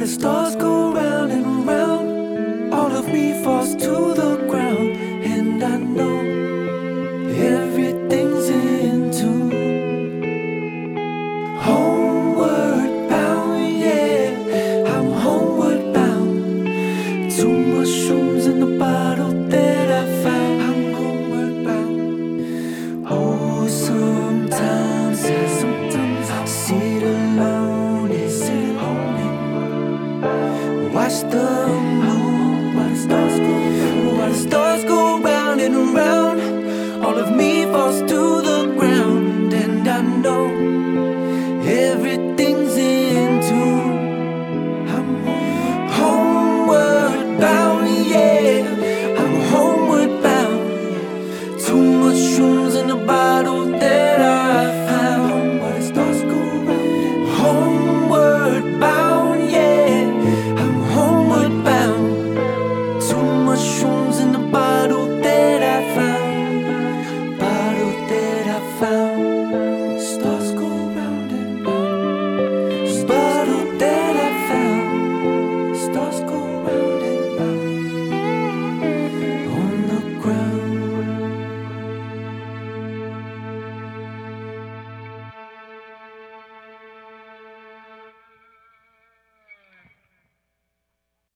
the stars go round and round, all of me falls to the ground, and I know everything's in tune. Homeward bound, yeah, I'm homeward bound. Two mushrooms in the bottle that I found. I'm homeward bound. Oh, sometimes I sit alone and sit home and watch the moon while the stars go round and round. All of me falls to